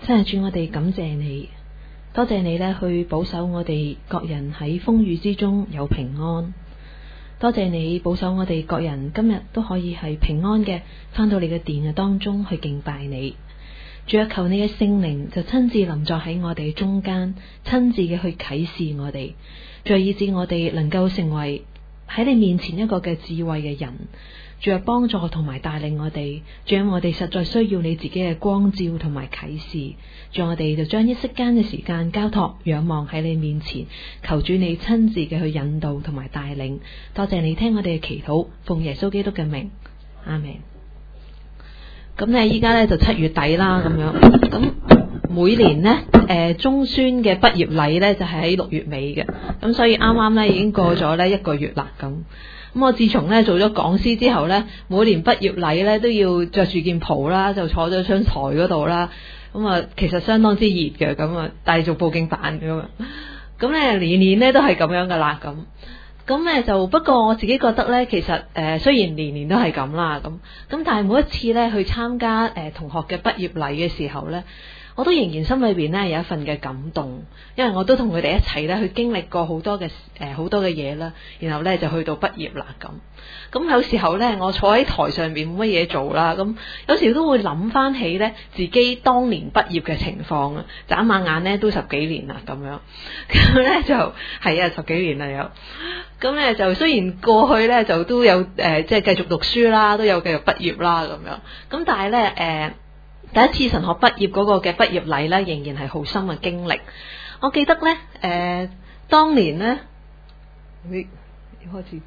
真係主，我哋感謝你，多謝你呢去保守我哋各人喺風雨之中有平安。多謝你保守我哋各人今日都可以係平安嘅返到你嘅殿嘅當中去敬拜你。主啊，求你嘅聖靈就親自臨在喺我哋中間，親自嘅去啟示我哋，再以致我哋能夠成為喺你面前一個嘅智慧嘅人。主啊，幫助同埋帶領我哋，主啊，我哋實在需要你自己嘅光照同埋啟示。主啊，我哋就將一息間嘅時間交託仰望喺你面前，求主你親自嘅去引導同埋帶領。多謝你聽我哋嘅祈禱，奉耶穌基督嘅名，阿們。咁呢，依家呢就7月底啦，咁樣。咁每年呢，中宣嘅畢業禮呢就係喺6月尾嘅，咁所以啱啱呢已經過咗呢1個月啦，咁我自從呢做咗講師之後呢，每年畢業禮呢都要着住件袍啦，就坐咗張台嗰度啦，咁啊其實相當之熱嘅，咁啊帶做佈景板咁啊，咁呢年年呢都係咁樣噶啦，咁咧就不過我自己覺得咧，其實雖然年年都係咁啦，咁但係每一次咧去參加同學嘅畢業禮嘅時候咧，我都仍然心裏邊咧有一份嘅感動，因為我都同佢哋一齊咧去經歷過好多嘅嘢啦，然後咧就去到畢業啦咁有時候咧我坐喺台上邊冇乜嘢做啦，咁有時都會諗翻起咧自己當年畢業嘅情況啊，眨下眼咧都10幾年啦咁樣，咁咧就係啊10幾年啦有。咁咧就雖然過去咧就都有即係繼續讀書啦，都有繼續畢業啦咁樣，咁但係咧第一次神學畢業嗰個嘅畢業禮咧，仍然係好深嘅經歷。我記得咧當年咧，你開始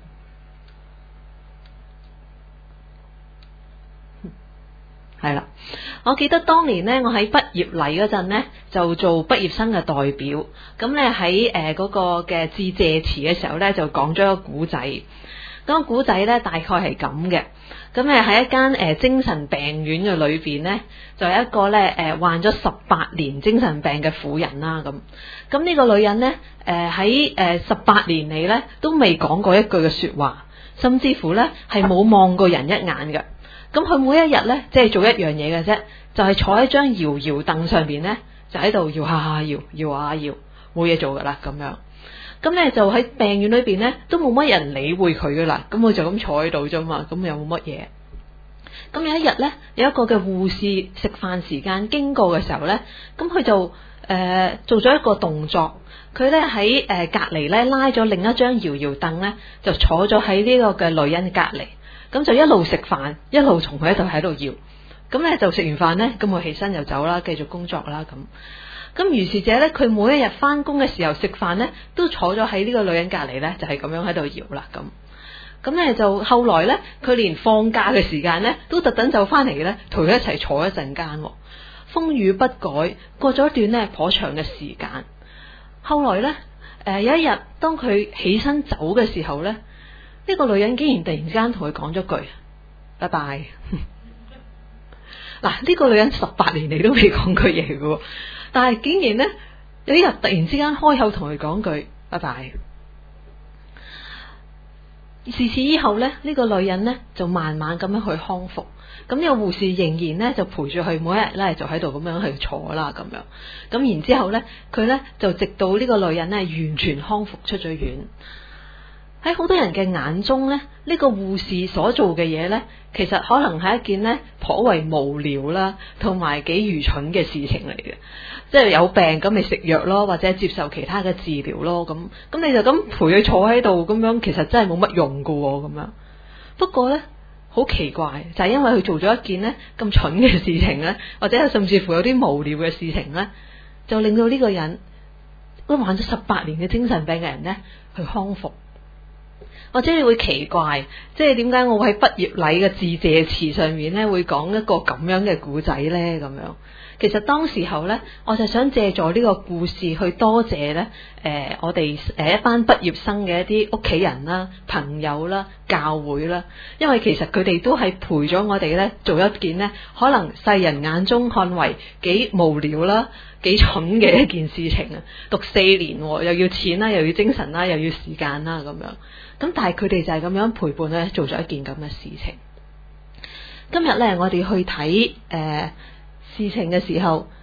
係啦，我記得當年咧，我喺畢業禮嗰陣咧，就做畢業生嘅代表。咁咧喺嗰個嘅致謝詞嘅時候咧，就講咗一個古仔。咁個古仔咧大概係咁嘅。咁喺一間精神病院嘅裏邊咧，就有一個咧患咗18年精神病嘅婦人啦。咁呢個女人咧喺18年嚟咧都未講過一句嘅說話，甚至乎咧係冇望過人一眼嘅。咁佢每一日咧，即係做一樣嘢嘅啫，就係坐喺張搖搖凳上邊咧，就喺度搖下搖，搖下搖，冇嘢做噶啦咁樣。咁咧就喺病院裏邊咧，都冇乜人理會佢噶啦。咁佢就咁坐喺度啫嘛，咁又冇乜嘢。咁有一日咧，有一個嘅護士食飯時間經過嘅時候咧，咁佢就做咗一個動作，佢咧喺隔籬咧拉咗另一張搖搖凳咧，就坐咗喺呢個嘅女人隔籬。咁就一路食飯，一路同佢喺度搖。咁咧就食完飯咧，咁我起身就走啦，繼續工作啦咁如是者咧，佢每一日翻工嘅時候食飯咧，都坐咗喺呢個女人隔籬咧，就係咁樣喺度搖啦咁咧就後來咧，佢連放假嘅時間咧，都特登走翻嚟咧，同佢一齊坐一陣間。風雨不改，過咗一段咧頗長嘅時間。後來咧，有一日當佢起身走嘅時候咧，呢個女人竟然突然之間同佢講咗句拜拜。嗱，呢個女人18年嚟都未講句嘢嘅，但係竟然呢，有一日突然之間開口同佢講句拜拜。自此以後呢，呢個女人呢就慢慢咁樣去康復。咁呢個護士仍然呢就陪住佢，每一日呢就喺度咁樣去坐啦咁樣。咁然之後呢，佢呢就直到呢個女人呢完全康復出咗院。喺好多人嘅眼中咧，呢個護士所做嘅嘢咧，其實可能係一件咧頗為無聊啦，同埋幾愚蠢嘅事情嚟嘅。即係有病咁咪食藥咯，或者接受其他嘅治療咯。咁你就咁陪佢坐喺度咁樣，其實真係冇乜用噶咁樣。不過咧，好奇怪，就係因為佢做咗一件咧咁蠢嘅事情咧，或者甚至乎有啲無聊嘅事情咧，就令到呢個人都患咗18年嘅精神病嘅人咧去康復。或者你會奇怪，即係點解我會喺畢業禮嘅致謝詞上面咧會講一個咁樣嘅故仔咧？咁樣其實當時候咧，我就想借助呢個故事去多謝咧我哋一班畢業生嘅一啲屋企人啦、朋友啦、教會啦，因為其實佢哋都係陪咗我哋咧做一件咧可能世人眼中看為幾無聊啦、幾蠢嘅一件事情啊！讀4年又要錢啦，又要精神啦，又要時間啦咁樣。咁但係佢哋就係咁樣陪伴咧，做咗一件咁嘅事情。今日咧，我哋去睇事情嘅時候，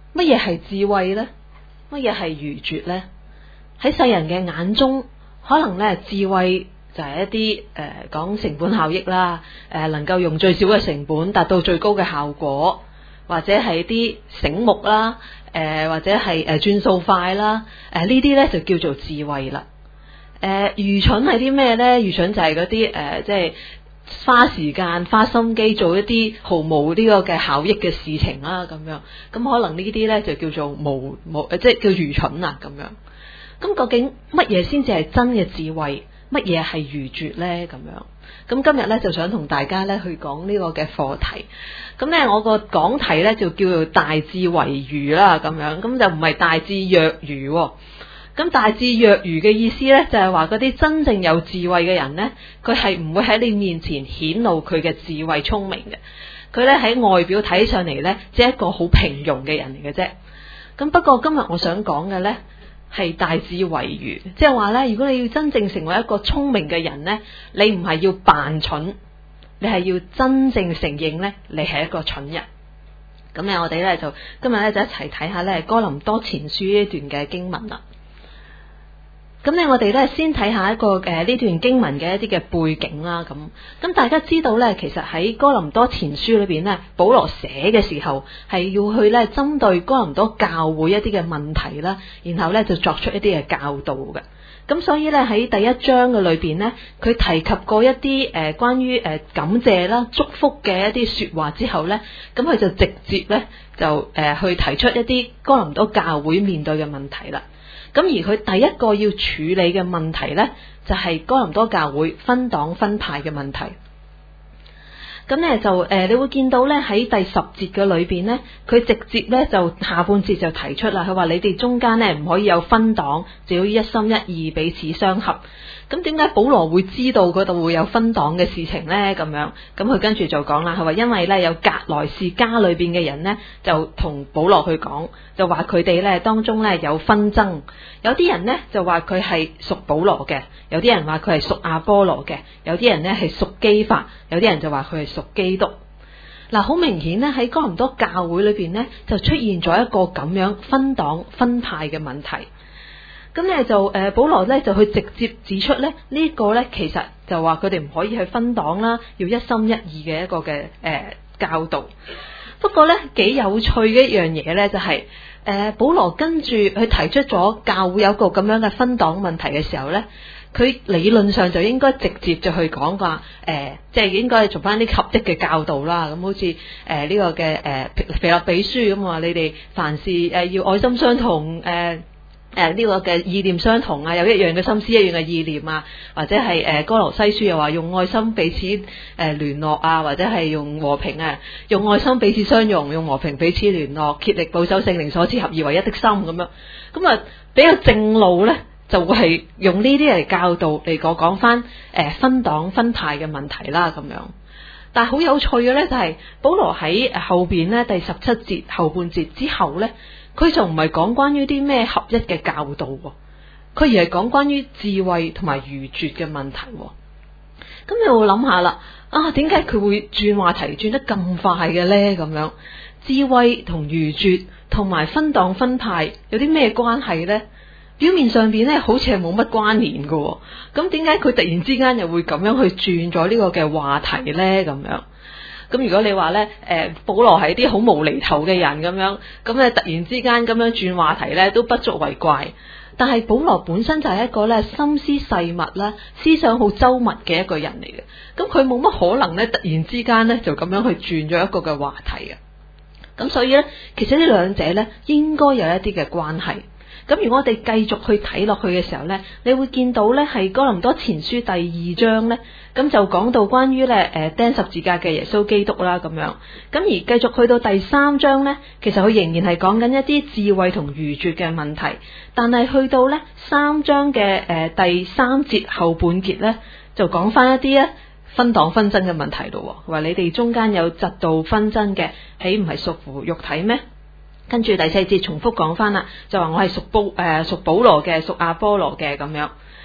乜嘢係智慧呢？乜嘢係愚拙呢？喺世人嘅眼中，可能咧智慧就係一啲講成本效益啦，能夠用最少嘅成本達到最高嘅效果，或者係啲醒目啦，或者係轉數快啦，呢啲咧就叫做智慧啦。愚蠢係啲咩呢？愚蠢就係嗰啲即係花時間花心機做一啲毫無呢個嘅效益嘅事情啦，咁樣，咁可能呢啲咧就叫做即係叫愚蠢啊，咁樣。咁究竟乜嘢先至係真嘅智慧？乜嘢係愚拙咧？咁樣，咁今日咧就想同大家咧去講呢個嘅課題。咁咧我個講題咧就叫做大智為愚啦，咁樣，咁就唔係大智若愚。咁大智若愚嘅意思咧就係話嗰啲真正有智慧嘅人咧，佢係唔會喺你面前顯露佢嘅智慧聰明嘅。佢咧喺外表睇上嚟咧，只係一個好平庸嘅人嚟嘅啫。咁不過今日我想講嘅咧，係大智為愚，即係話咧，如果你要真正成為一個聰明嘅人咧，你唔係要扮蠢，你係要真正承認咧，你係一個蠢人。咁咧，我哋咧就今日咧就一齊睇下咧哥林多前書呢段嘅經文啦。咁咧，我哋咧先睇下一個呢段經文嘅一啲嘅背景啦。咁大家知道咧，其實喺哥林多前書裏邊咧，保羅寫嘅時候係要去咧針對哥林多教會一啲嘅問題啦，然後咧就作出一啲嘅教導嘅。咁所以咧喺第一章嘅裏邊咧，佢提及過一啲關於感謝啦、祝福嘅一啲說話之後咧，咁佢就直接咧就去提出一啲哥林多教會面對嘅問題啦。咁而佢第一個要處理嘅問題呢，就係哥林多教會分黨分派嘅問題。咁呢就你會見到呢喺第10節嘅裏邊呢，佢直接呢就下半節就提出啦，佢話你哋中間呢唔可以有分黨，就要一心一意彼此相合。咁點解保羅會知道嗰度會有分黨嘅事情呢？咁樣，咁佢跟住就講啦，佢話因為呢有革來氏家裏邊嘅人呢，就同保羅去講，就話佢哋呢當中呢有紛爭，有啲人呢就話佢係屬保羅嘅，有啲人話佢係屬亞波羅嘅，有啲人呢係屬基法，有啲人就話佢係屬基督。嗱，好明顯呢喺哥林多教會裏邊呢，就出現咗一個咁樣分黨分派嘅問題。咁咧就保羅咧就去直接指出咧呢個咧其實就話佢哋唔可以去分黨啦，要一心一意嘅一個嘅教導。不過咧幾有趣嘅一樣嘢咧就係保羅跟住佢提出咗教會有個咁樣嘅分黨問題嘅時候咧，佢理論上就應該直接就去講話即係應該做翻啲合一嘅教導啦。咁好似呢個嘅腓立比書咁話，你哋凡事要愛心相同呢個嘅意念相同啊，有一樣嘅心思，一樣嘅意念啊，或者係哥羅西書又話用愛心彼此聯絡啊，或者係用和平啊，用愛心彼此相容，用和平彼此聯絡，竭力保守聖靈所賜合而為一的心咁樣。咁啊比較正路咧，就會係用呢啲嚟教導嚟講翻分黨分派嘅問題啦咁樣。但係好有趣嘅咧，就係保羅喺後邊咧第17節後半節之後咧，佢就唔係講關於啲咩合一嘅教導，佢而係講關於智慧同埋愚拙嘅問題。咁你會諗下啦，點解佢會轉話題轉得咁快嘅咧？咁樣智慧同愚拙同埋分黨分派有啲咩關係咧？表面上邊咧好似係冇乜關聯嘅，咁點解佢突然之間又會咁樣去轉咗呢個嘅話題咧？咁樣。咁如果你話咧，保羅係啲好無厘頭嘅人咁樣，咁咧突然之間咁樣轉話題咧，都不足為怪。但係保羅本身就係一個咧心思細密啦、思想好周密嘅一個人嚟嘅，咁佢冇乜可能咧突然之間咧就咁樣去轉咗一個嘅話題嘅。咁所以咧，其實呢兩者咧應該有一啲嘅關係。咁如果我哋繼續去睇落去嘅時候咧，你會見到咧係哥林多前書第2章咧，咁就講到關於咧釘十字架嘅耶穌基督啦咁樣。咁而繼續去到第3章咧，其實佢仍然係講緊一啲智慧同愚拙嘅問題，但係去到咧3章嘅第3節後半節咧，就講翻一啲咧分黨紛爭嘅問題咯。話你哋中間有嫉妒紛爭嘅，豈唔係屬乎肉體咩？跟住第4節重複講翻啦，就話我係屬保羅嘅，屬亞波羅嘅咁樣。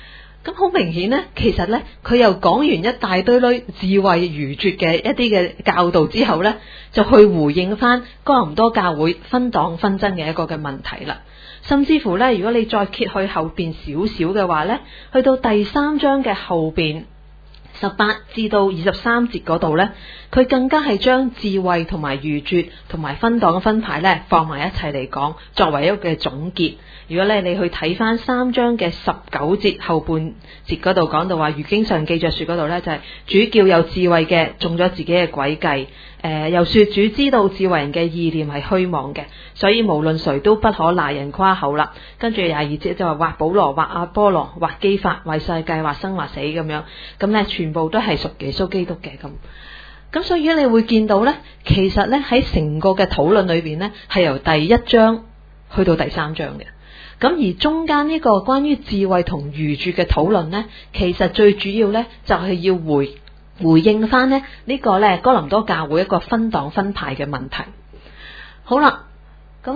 咁好明顯呢，其實呢，佢又講完一大堆智慧愚拙嘅一啲嘅教導之後呢，就去回應翻哥林多教會分黨紛爭嘅一個嘅問題啦。甚至乎呢，如果你再揭去後邊少少嘅話呢，去到第3章嘅後邊18至到23節嗰度呢，佢更加係將智慧同埋愚拙同埋分黨分派呢放埋一齊嚟講，作為一個嘅總結。如果你去睇翻3章嘅19節後半節嗰度講到話，如經上記着說嗰度呢，就係主叫有智慧嘅中咗自己嘅詭計，又說主知道智慧人嘅意念係虛妄嘅，所以無論誰都不可拿人誇口啦。跟住22節就話或保羅或阿波羅或基法為世界或生或死咁樣，咁呢全部都係屬耶穌基督嘅咁所以你會見到呢，其實呢喺成個嘅討論裏邊呢，係由第1章去到第3章嘅。咁而中間呢個關於智慧同愚拙嘅討論呢，其實最主要呢就係要回應翻呢個呢哥林多教會一個分黨分派嘅問題。好啦，咁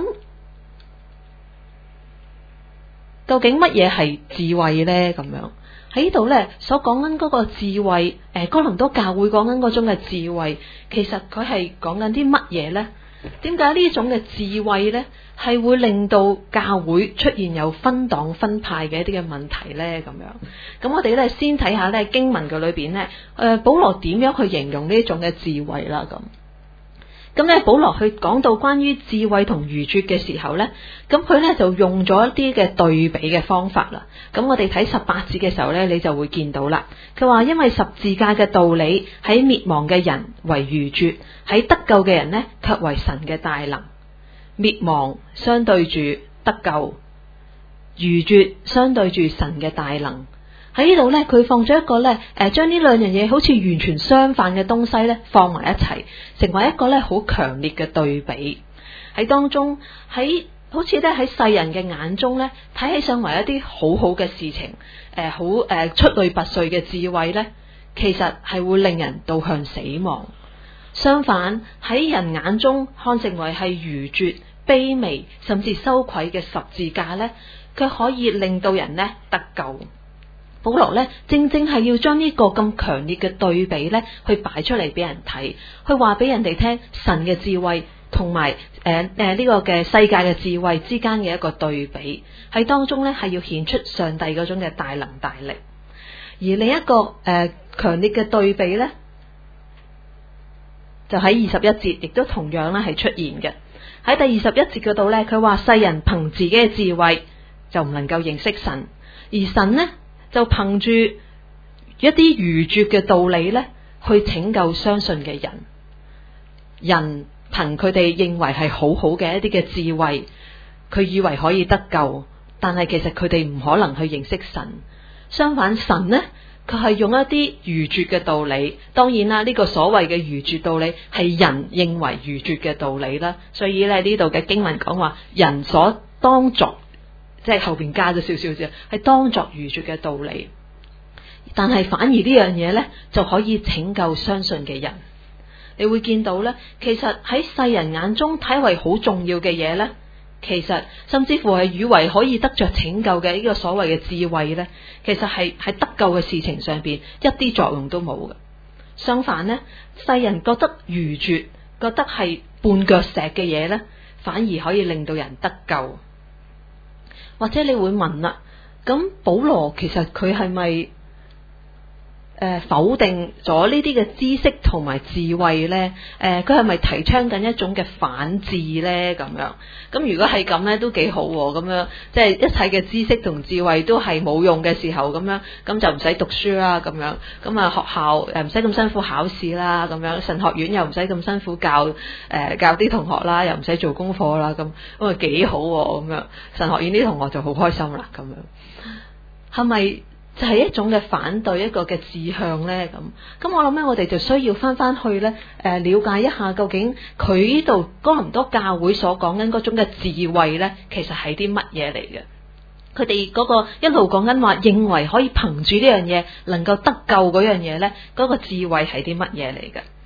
究竟乜嘢係智慧呢？咁樣喺呢度呢所講緊嗰個智慧，哥林多教會講緊嗰種嘅智慧，其實佢係講緊啲乜嘢呢？點解呢種嘅智慧呢係會令到教會出現有分黨分派嘅一啲嘅問題呢？咁我哋呢先睇下呢經文嘅裏邊呢，保羅點樣去形容呢種嘅智慧啦？咁呢保羅去講到關於智慧同愚拙嘅時候呢，咁佢呢就用咗一啲嘅對比嘅方法啦。咁我哋睇18節嘅時候呢，你就會見到啦。佢話因為十字架嘅道理喺滅亡嘅人為愚拙，喺得救嘅人呢卻為神嘅大能。滅亡相對住得救，愚拙相對住神嘅大能。喺呢度呢，佢放咗一個呢，將呢兩樣嘢好似完全相反嘅東西呢放埋一齊，成為一個呢好強烈嘅對比。喺當中，好似呢喺世人嘅眼中呢，睇起上為一啲好好嘅事情，好出類拔萃嘅智慧呢，其實係會令人導向死亡。相反，喺人眼中看成為係愚拙、卑微甚至羞愧嘅十字架呢，卻可以令到人呢得救。保羅呢正正係要將呢個咁強烈嘅對比呢去擺出嚟俾人睇，去話俾人哋聽神嘅智慧同埋呢個嘅世界嘅智慧之間嘅一個對比，喺當中呢係要顯出上帝嗰種嘅大能大力。而另一個強烈嘅對比呢，就喺21節，亦都同樣咧係出現嘅。喺第21節嗰度呢，佢話世人憑自己嘅智慧就唔能夠認識神，而神呢就憑住一啲愚拙嘅道理呢去拯救相信嘅人。人憑佢哋認為係好好嘅一啲嘅智慧，佢以為可以得救，但係其實佢哋唔可能去認識神。相反，神呢佢係用一啲愚拙嘅道理，當然啦，呢個所謂嘅愚拙道理係人認為愚拙嘅道理啦。所以咧呢度嘅經文講話人所當作，即係後邊加咗少少啫，係當作愚拙嘅道理。但係反而呢樣嘢呢，就可以拯救相信嘅人。你會見到呢，其實喺世人眼中睇為好重要嘅嘢呢，其實甚至乎係以為可以得着拯救嘅呢個所謂嘅智慧呢，其實係喺得救嘅事情上邊一啲作用都冇嘅。相反呢，世人覺得愚拙、覺得係絆腳石嘅嘢呢，反而可以令到人得救。或者你會問啦，咁保羅其實佢係咪否定咗呢啲嘅知識同埋智慧呢？佢係咪提倡緊一種嘅反智呢？咁樣，咁如果係咁呢，都幾好喎。咁樣即係一切嘅知識同智慧都係冇用嘅時候，咁樣咁就唔使讀書啦。咁樣咁啊，學校唔使咁辛苦考試啦。咁樣神學院又唔使咁辛苦教啲同學啦，又唔使做功課啦。咁啊幾好喎。咁樣神學院啲同學就好開心啦。咁樣係咪就係一種嘅反對，一個嘅志向呢？咁我諗咧，我哋就需要翻去咧，了解一下究竟佢呢度哥林多教會所講緊嗰種嘅智慧呢，其實係啲乜嘢嚟嘅？佢哋嗰個一路講緊話，認為可以憑住呢樣嘢能夠得救嗰樣嘢呢，嗰個智慧係啲乜嘢嚟嘅？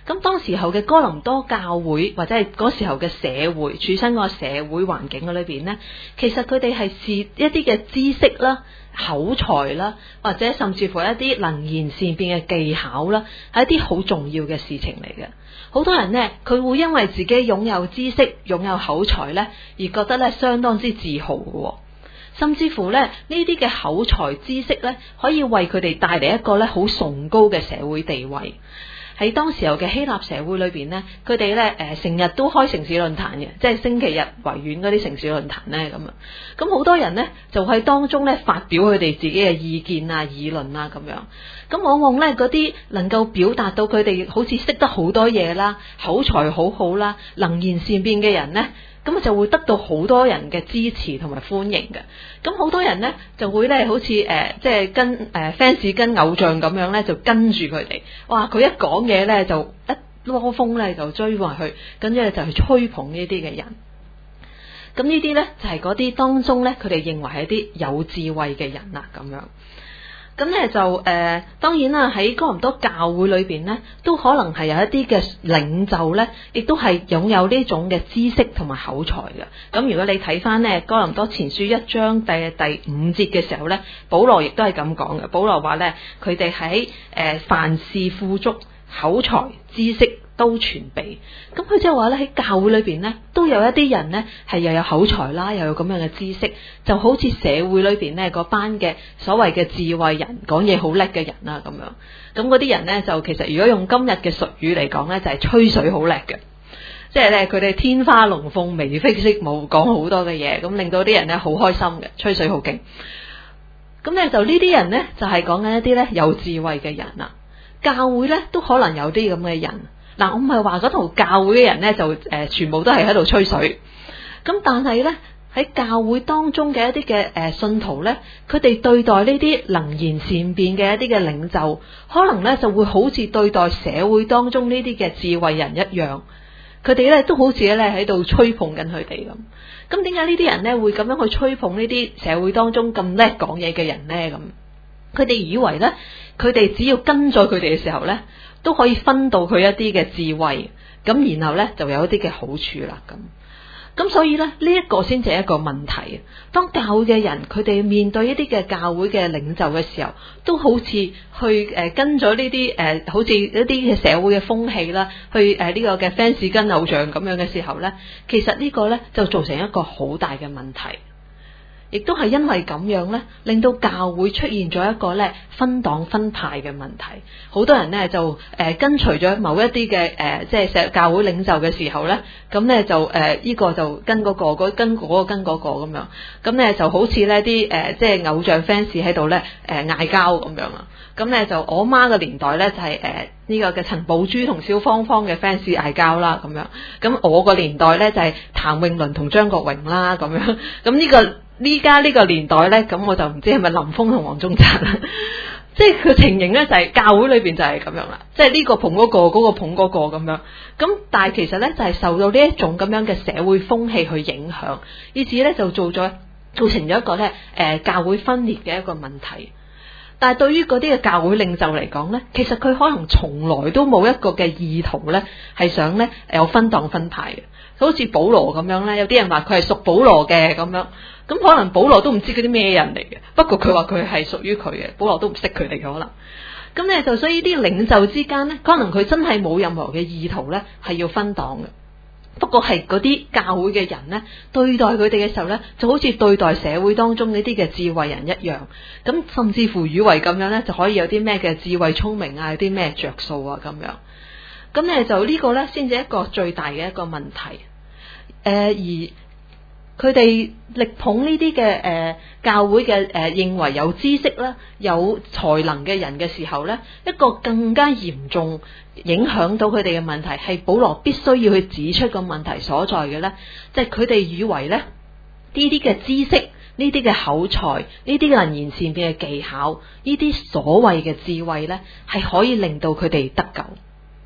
咁當時候嘅哥林多教會或者係嗰時候嘅社會處身個社會環境嘅裏邊呢，其實佢哋係視一啲嘅知識啦、口才啦，或者甚至乎一啲能言善辯嘅技巧啦，係一啲好重要嘅事情嚟嘅。好多人呢，佢會因為自己擁有知識、擁有口才呢，而覺得呢相當之自豪嘅。甚至乎呢，呢啲嘅口才知識呢，可以為佢哋帶嚟一個呢好崇高嘅社會地位。喺當時候嘅希臘社會裏邊呢，佢哋呢成日都開城市論壇嘅，即係星期日維園嗰啲城市論壇呢咁啊。咁好多人呢，就喺當中呢發表佢哋自己嘅意見啊、議論啊咁樣。咁往往呢嗰啲能夠表達到佢哋好似識得好多嘢啦、口才好好啦、能言善辯嘅人呢，咁就會得到好多人嘅支持同埋歡迎嘅。咁好多人呢，就會呢好似即係跟fans 跟偶像咁樣呢，就跟住佢哋。哇！佢一講嘢呢，就一窩蜂呢，就追埋去，跟住就去吹捧呢啲嘅人。咁呢啲呢，就係嗰啲當中呢，佢哋認為係一啲有智慧嘅人啦咁樣。咁咧就當然啦，喺哥林多教會裏邊呢，都可能係有一啲嘅領袖呢，亦都係擁有呢種嘅知識同埋口才嘅。咁如果你睇翻呢哥林多前書1章第5節嘅時候呢，保羅亦都係咁講嘅。保羅話呢，佢哋喺凡事富足，口才知識都全備。咁佢即係話咧，喺教會裏邊呢，都有一啲人呢，係又有口才啦，又有咁樣嘅知識，就好似社會裏邊呢嗰班嘅所謂嘅智慧人，講嘢好叻嘅人啦咁樣。咁嗰啲人呢，就其實如果用今日嘅術語嚟講呢，就係吹水好叻嘅，即係咧佢哋天花龍鳳、眉飛色舞，講好多嘅嘢，咁令到啲人呢好開心嘅，吹水好勁。咁咧就呢啲人呢，就係講緊一啲呢有智慧嘅人啦。教會呢，都可能有啲咁嘅人。嗱，我唔係話嗰度教會嘅人呢，就全部都係喺度吹水。咁但係呢，喺教會當中嘅一啲嘅信徒呢，佢哋對待呢啲能言善辯嘅一啲嘅領袖，可能呢就會好似對待社會當中呢啲嘅智慧人一樣。佢哋呢都好似咧喺度吹捧緊佢哋咁。咁點解呢啲人呢會咁樣去吹捧呢啲社會當中咁叻講嘢嘅人呢？咁佢哋以為呢，佢哋只要跟咗佢哋嘅時候呢，都可以分到佢一啲嘅智慧，咁然後呢就有一啲嘅好處啦。咁所以呢，呢一個先至係一個問題。當教會嘅人佢哋面對一啲嘅教會嘅領袖嘅時候，都好似去跟咗呢啲好似一啲嘅社會嘅風氣啦，去呢個嘅 fans 跟偶像咁樣嘅時候呢，其實呢個呢就造成一個好大嘅問題。亦都係因為咁樣呢，令到教會出現咗一個呢分黨分派嘅問題。好多人呢就跟隨咗某一啲嘅即係教會領袖嘅時候呢，咁呢就呢個就跟嗰個，跟嗰個跟嗰個咁樣，咁呢就好似呢啲即係偶像 fans 喺度呢嗌交咁樣啊。咁呢就我媽嘅年代呢，就係呢個嘅陳寶珠同蕭芳芳嘅 fans 嗌交啦咁樣。咁我個年代呢，就係譚詠麟同張國榮啦咁樣。咁呢家呢個年代呢，咁我就唔知係咪林峰同黃宗澤啦。即係個情形呢，就係教會裏邊就係咁樣啦，即係呢個捧嗰個，嗰個捧嗰個咁樣。咁但係其實呢，就係受到呢一種咁樣嘅社會風氣去影響，以至呢就造成咗一個呢教會分裂嘅一個問題。但係對於嗰啲嘅教會領袖嚟講呢，其實佢可能從來都冇一個嘅意圖呢，係想呢有分黨分派嘅。好似保羅咁樣呢，有啲人話佢係屬保羅嘅咁樣，咁可能保羅都唔知嗰啲咩人嚟嘅，不過佢話佢係屬於佢嘅，保羅都唔識佢哋嘅可能。咁呢就所以啲領袖之間呢，可能佢真係冇任何嘅意圖呢，係要分黨嘅。不過係嗰啲教會嘅人呢，對待佢哋嘅時候呢，就好似對待社會當中呢啲嘅智慧人一樣，咁甚至乎以為咁樣呢，就可以有啲咩嘅智慧聰明啊，有啲咩着數啊咁樣。咁呢就呢個呢，先至一個最大嘅一個問題。而佢哋力捧呢啲嘅教會嘅認為有知識啦、有才能嘅人嘅時候呢，一個更加嚴重影響到佢哋嘅問題，係保羅必須要去指出個問題所在嘅呢，即係佢哋以為呢呢啲嘅知識、呢啲嘅口才、呢啲能言善辯嘅技巧、呢啲所謂嘅智慧呢，係可以令到佢哋得救。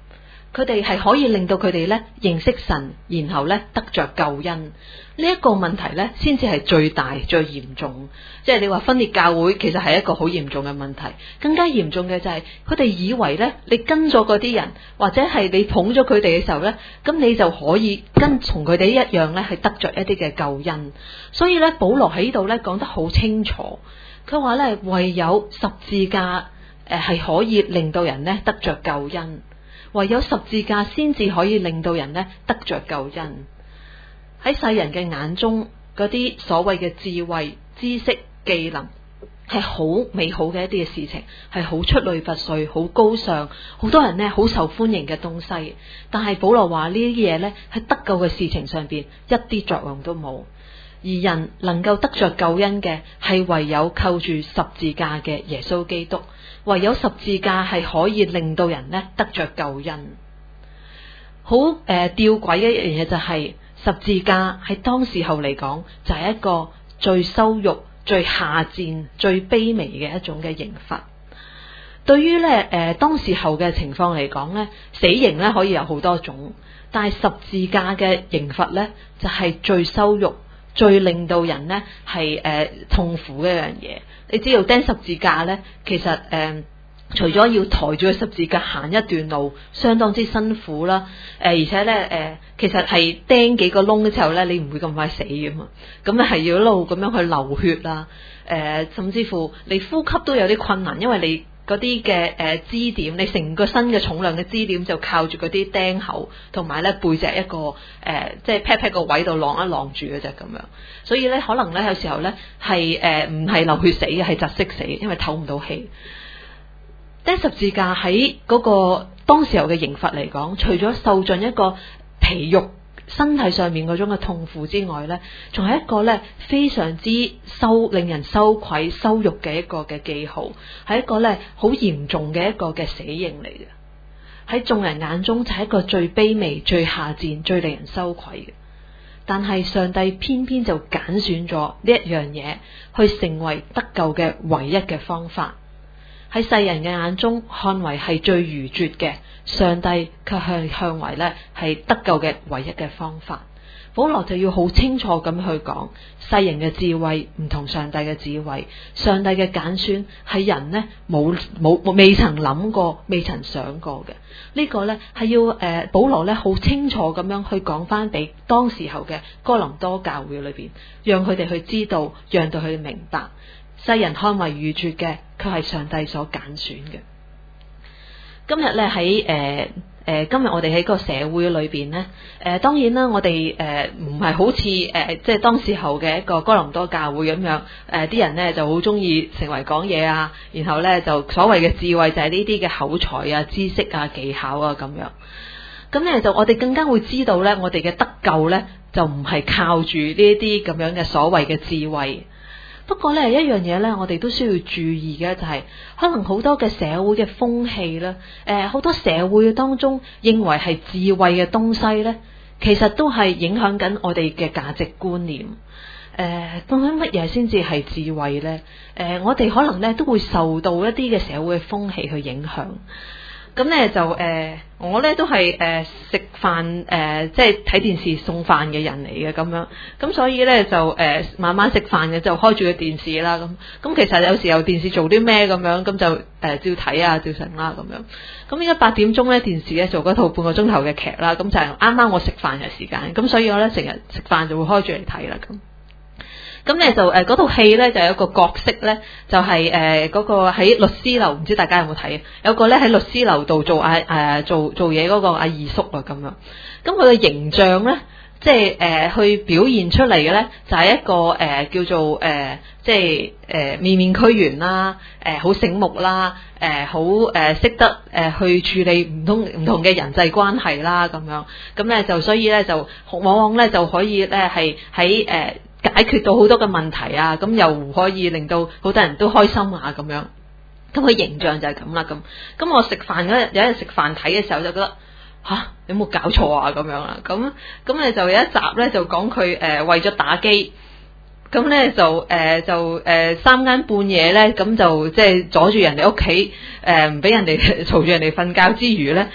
佢哋係可以令到佢哋咧認識神，然後咧得着救恩。呢一個問題咧，先至係最大最嚴重。即係你話分裂教會，其實係一個好嚴重嘅問題。更加嚴重嘅就係佢哋以為咧，你跟咗嗰啲人，或者係你捧咗佢哋嘅時候咧，咁你就可以跟從佢哋一樣咧，係得着一啲嘅救恩。所以咧，保羅喺呢度咧講得好清楚，佢話咧唯有十字架係可以令到人咧得着救恩，唯有十字架先至可以令到人咧得着救恩。喺世人嘅眼中，嗰啲所謂嘅智慧、知識、技能係好美好嘅一啲嘅事情，係好出類拔萃、好高尚，好多人呢好受歡迎嘅東西。但係保羅話呢啲嘢呢，喺得救嘅事情上邊一啲作用都冇。而人能夠得着救恩嘅，係唯有扣住十字架嘅耶穌基督，唯有十字架係可以令到人呢得着救恩。好吊詭嘅一樣嘢就係，十字架喺當時候嚟講，就係一個最羞辱、最下賤、最卑微嘅一種嘅刑罰。對於咧當時候嘅情況嚟講咧，死刑咧可以有好多種，但係十字架嘅刑罰咧就係最羞辱、最令到人咧係痛苦嘅一樣嘢。你知道釘十字架咧，其實除咗要抬住個十字架行一段路，相當之辛苦啦。而且咧，其實係釘幾個窿嘅時候咧，你唔會咁快死噶嘛。咁咧係要一路咁樣去流血啦。甚至乎你呼吸都有啲困難，因為你嗰啲嘅支點，你成個身嘅重量嘅支點就靠住嗰啲釘口，同埋咧背脊一個即係 pat 個位度晾一晾住嘅啫咁樣。所以咧，可能咧有時候咧係唔係流血死嘅，係窒息死，因為唞唔到氣。釘十字架喺嗰個當時候嘅刑罰嚟講，除咗受盡一個皮肉身體上面嗰種嘅痛苦之外咧，仲係一個咧非常之令人羞愧、羞辱嘅一個嘅記號，係一個咧好嚴重嘅一個嘅死刑嚟嘅。喺眾人眼中就係一個最卑微、最下賤、最令人羞愧嘅。但係上帝偏偏就揀選咗呢一樣嘢，去成為得救嘅唯一嘅方法。喺世人嘅眼中看為係最愚拙嘅，上帝卻向為咧係得救嘅唯一嘅方法。保羅就要好清楚咁去講，世人嘅智慧唔同上帝嘅智慧，上帝嘅揀選係人呢未曾諗過、未曾想過嘅。呢個呢係要保羅呢好清楚咁樣去講翻俾當時候嘅哥林多教會裏邊，讓佢哋去知道，讓到佢哋明白。世人看為愚拙嘅，卻係上帝所揀選嘅。今日咧喺今日我哋喺個社會裏邊咧，當然啦，我哋唔係好似即係當時候嘅一個哥林多教會咁樣，啲人咧就好中意成為講嘢啊，然後咧就所謂嘅智慧就係呢啲嘅口才啊、知識啊、技巧啊咁樣。咁咧就我哋更加會知道咧，我哋嘅得救咧就唔係靠住呢一啲咁樣嘅所謂嘅智慧。不過咧，一樣嘢咧，我哋都需要注意嘅就係，可能好多嘅社會嘅風氣咧，好多社會當中認為係智慧嘅東西咧，其實都係影響緊我哋嘅價值觀念。究竟乜嘢先至係智慧咧？我哋可能咧都會受到一啲嘅社會嘅風氣去影響。咁咧就我咧都係食飯即係睇電視送飯嘅人嚟嘅咁樣，咁所以咧就慢慢食飯嘅就開住個電視啦咁其實有時候電視做啲咩咁樣，咁就照睇啊照成啦咁樣。咁依家8點鐘咧電視咧做嗰套半個鐘頭嘅劇啦，咁就係啱啱我食飯嘅時間，咁所以我咧成日食飯就會開住嚟睇啦咁。咁咧就嗰套戲咧就有一個角色咧，就係嗰個喺律師樓，唔知大家有冇睇？有個咧喺律師樓度做做嘢嗰個阿二叔啊咁樣。咁佢嘅形象咧，即係去表現出嚟嘅咧，就係一個叫做即係面面俱圓啦，好醒目啦，好識得去處理唔同嘅人際關係啦咁樣。咁咧就所以咧就往往咧就可以咧係喺解決到好多嘅問題啊，咁又可以令到好多人都開心啊咁樣。咁佢形象就係咁啦咁我食飯嗰日有一日食飯睇嘅時候就覺得有冇搞錯啊咁樣啦。咁咧就有一集咧就講佢為咗打機，咁咧就3更半夜咧咁就即係阻住人哋屋企，唔俾人哋嘈住人哋瞓覺之餘咧，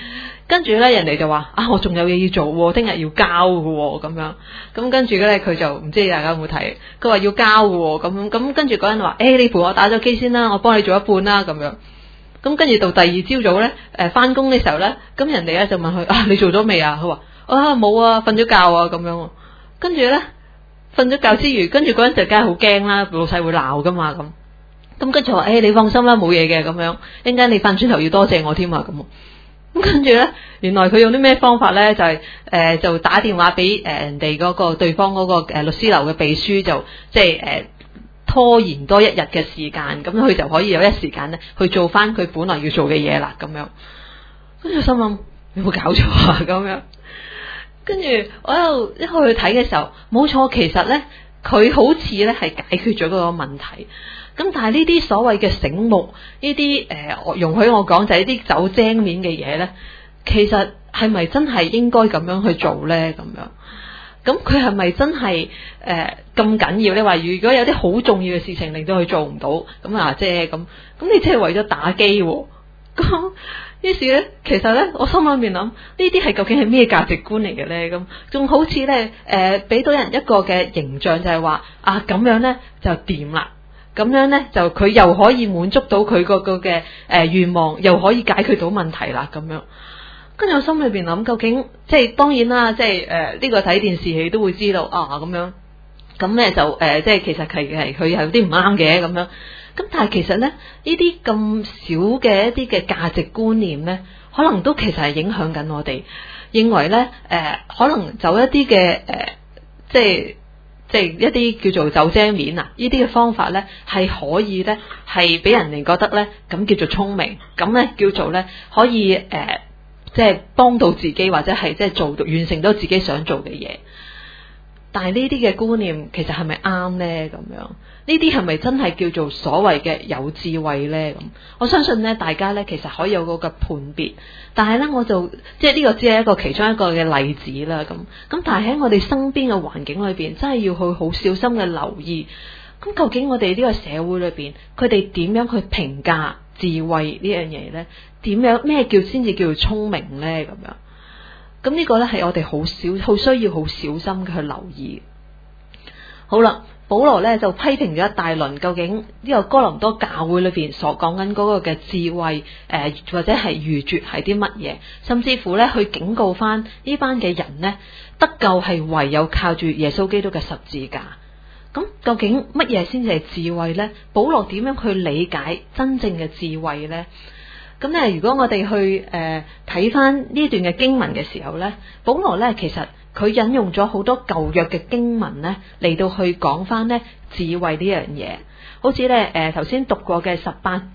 跟住咧人哋就話我仲有嘢要做，聽日要交嘅咁樣。咁跟住咧佢就唔知大家有冇睇，佢話要交嘅咁跟住嗰人話你陪我打咗機先啦，我幫你做一半啦咁樣。咁跟住到第二朝早咧翻工嘅時候咧，咁人哋咧就問佢你做咗未啊？佢話冇啊，瞓咗覺啊咁樣。跟住咧瞓咗覺之餘，跟住嗰人就梗係好驚啦，老細會鬧噶嘛咁。咁跟住話你放心啦，冇嘢嘅咁樣，一陣間你翻轉頭要多謝我添啊咁。咁跟住咧，原來佢用啲咩方法咧？就係就打電話俾人哋嗰個對方嗰個律師樓嘅秘書，就即係拖延多一日嘅時間，咁佢就可以有一時間咧去做翻佢本來要做嘅嘢啦咁樣。跟住心諗有冇搞錯啊咁樣？跟住我又一去睇嘅時候，冇錯，其實咧佢好似咧係解決咗嗰個問題。咁但係呢啲所謂嘅醒目，呢啲容許我講就係呢啲走精面嘅嘢咧，其實係咪真係應該咁樣去做咧？咁樣，咁佢係咪真係咁緊要咧？話如果有啲好重要嘅事情令到佢做唔到，咁即係咁你即係為咗打機喎？咁於是咧，其實咧，我心裏面諗呢啲係究竟係咩價值觀嚟嘅咧？咁仲好似咧俾到人一個嘅形象就係話咁樣咧就掂啦。咁樣咧就佢又可以滿足到佢個嘅願望，又可以解決到問題啦咁樣。跟住我心裏邊諗，究竟即係當然啦，即係呢個睇電視戲都會知道咁樣。咁咧就即係其實係佢有啲唔啱嘅咁樣。咁但係其實咧呢啲咁少嘅一啲嘅價值觀念咧，可能都其實係影響緊我哋，認為咧可能走一啲嘅即係一啲叫做走精面呢啲嘅方法咧，係可以咧係俾人哋覺得咧咁叫做聰明，咁咧叫做咧可以即係幫到自己，或者係即係做到完成到自己想做嘅嘢。但係呢啲嘅觀念其實係咪啱咧？咁樣呢啲係咪真係叫做所謂嘅有智慧咧？咁我相信咧，大家咧其實可以有個嘅判別。但係咧，我就即係呢個只係一個其中一個嘅例子啦。咁但係喺我哋身邊嘅環境裏邊，真係要去好小心嘅留意。咁究竟我哋呢個社會裏邊，佢哋點樣去評價智慧呢樣嘢咧？點樣咩叫先至叫做聰明咧？咁樣。咁呢個咧係我哋好需要好小心嘅去留意。好啦，保羅咧就批評咗一大輪，究竟呢個哥林多教會裏邊所講緊嗰個嘅智慧或者係愚拙係啲乜嘢，甚至乎咧去警告翻呢班嘅人呢，得救係唯有靠住耶穌基督嘅十字架。咁究竟乜嘢先至係智慧呢？保羅點樣去理解真正嘅智慧呢？咁咧，如果我哋去睇翻呢段嘅經文嘅時候咧，保羅咧其實佢引用咗好多舊約嘅經文咧嚟到去講翻咧智慧呢樣嘢。好似咧頭先讀過嘅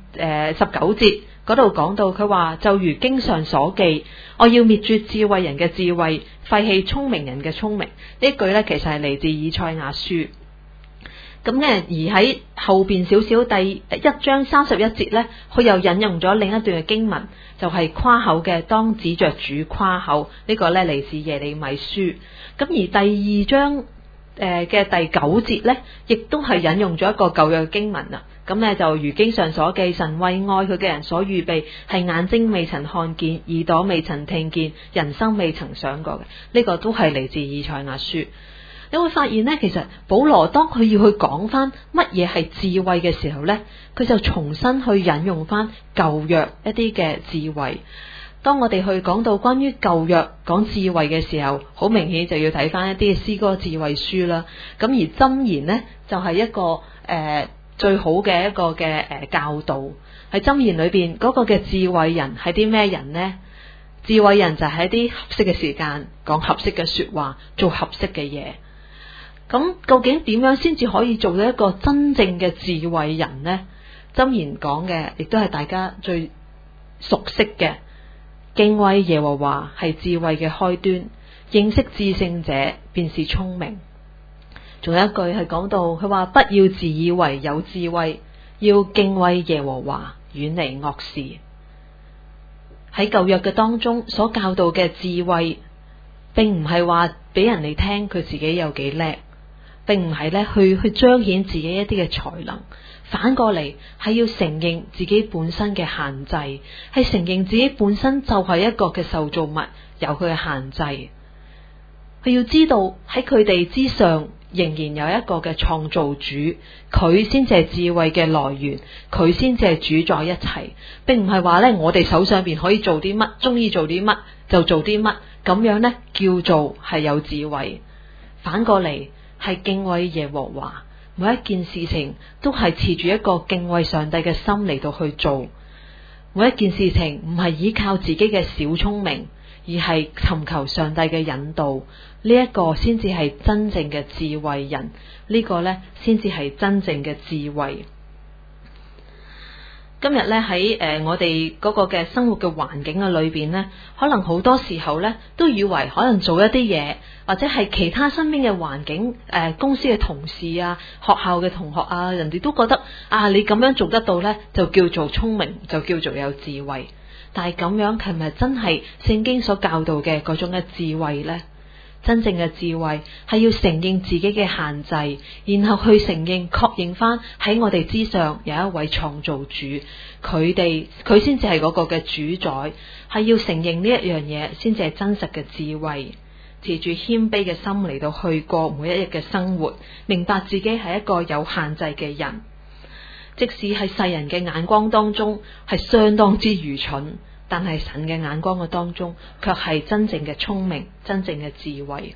19節嗰度講到，佢話就如經上所記，我要滅絕智慧人嘅智慧，廢棄聰明人嘅聰明。呢句咧其實係嚟自以賽亞書。咁咧，而喺後邊少少第1章31節咧，佢又引用咗另一段嘅經文，就係誇口嘅當指着主誇口。呢個咧嚟自耶利米書。咁而第2章嘅第9節咧，亦都係引用咗一個舊約嘅經文啦。咁咧就如經上所記，神為愛佢嘅人所預備，係眼睛未曾看見，耳朵未曾聽見，人生未曾想過嘅。呢個都係嚟自以賽亞書。你會發現咧，其實保羅當佢要去講翻乜嘢係智慧嘅時候咧，佢就重新去引用翻舊約一啲嘅智慧。當我哋去講到關於舊約講智慧嘅時候，好明顯就要睇翻一啲詩歌智慧書啦。咁而箴言咧就係一個最好嘅一個嘅教導。喺箴言裏邊嗰個嘅智慧人係啲咩人呢？智慧人就係一啲合適嘅時間講合適嘅說話，做合適嘅嘢。咁究竟點樣先至可以做到一個真正嘅智慧人呢？箴言講嘅亦都係大家最熟悉嘅，敬畏耶和華係智慧嘅開端，認識至聖者便是聰明。仲有一句係講到，佢話不要自以為有智慧，要敬畏耶和華，遠離惡事。喺舊約嘅當中所教導嘅智慧，並唔係話俾人哋聽佢自己有幾叻。 並唔係咧去彰顯自己一啲嘅才能，反過嚟係要承認自己本身嘅限制，係承認自己本身就係一個嘅受造物，有佢嘅限制。佢要知道喺佢哋之上仍然有一個嘅創造主，佢先至係智慧嘅來源，佢先至係主宰一切，並唔係話咧我哋手上邊可以做啲乜，中意做啲乜就做啲乜，咁樣咧叫做係有智慧。反過嚟係敬畏耶和華，每一件事情都係持住一個敬畏上帝嘅心嚟到去做，每一件事情唔係依靠自己嘅小聰明，而係尋求上帝嘅引導，呢一個先至係真正嘅智慧人，呢個呢先至係真正嘅智慧。今日呢喺我哋嗰個嘅生活嘅環境嘅裏邊呢，可能好多時候呢都以為可能做一啲嘢，或者係其他身邊嘅環境公司嘅同事啊、學校嘅同學啊，人哋都覺得你咁樣做得到呢，就叫做聰明，就叫做有智慧。但係咁樣係咪真係聖經所教導嘅嗰種嘅智慧呢？真正嘅智慧係要承認自己嘅限制，然後去承認確認翻喺我哋之上有一位創造主，佢先至係嗰個嘅主宰，係要承認呢一樣嘢先至係真實嘅智慧，持住謙卑嘅心嚟到去過每一日嘅生活，明白自己係一個有限制嘅人，即使喺世人嘅眼光當中係相當之愚蠢，但係神嘅眼光嘅當中，卻係真正嘅聰明，真正嘅智慧。